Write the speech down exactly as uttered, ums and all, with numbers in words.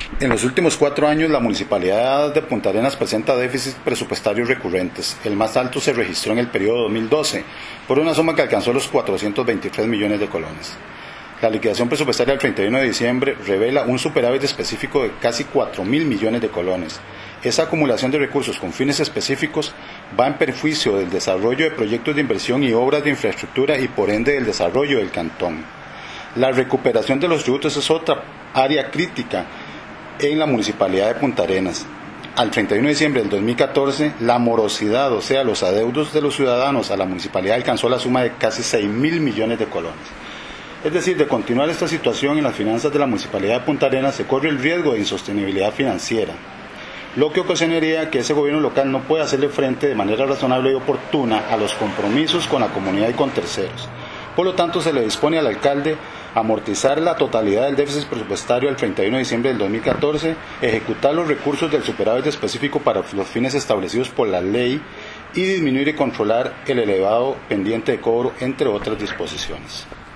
En los últimos cuatro años, la Municipalidad de Punta Arenas presenta déficits presupuestarios recurrentes. El más alto se registró en el periodo dos mil doce, por una suma que alcanzó los cuatrocientos veintitrés millones de colones. La liquidación presupuestaria del treinta y uno de diciembre revela un superávit específico de casi cuatro mil millones de colones. Esa acumulación de recursos con fines específicos va en perjuicio del desarrollo de proyectos de inversión y obras de infraestructura y por ende del desarrollo del cantón. La recuperación de los tributos es otra área crítica en la Municipalidad de Punta Arenas. Al treinta y uno de diciembre del dos mil catorce, la morosidad, o sea, los adeudos de los ciudadanos a la Municipalidad alcanzó la suma de casi seis mil millones de colones. Es decir, de continuar esta situación en las finanzas de la Municipalidad de Punta Arenas se corre el riesgo de insostenibilidad financiera, lo que ocasionaría que ese gobierno local no pueda hacerle frente de manera razonable y oportuna a los compromisos con la comunidad y con terceros. Por lo tanto, se le dispone al alcalde amortizar la totalidad del déficit presupuestario al treinta y uno de diciembre del dos mil catorce, ejecutar los recursos del superávit específico para los fines establecidos por la ley y disminuir y controlar el elevado pendiente de cobro, entre otras disposiciones.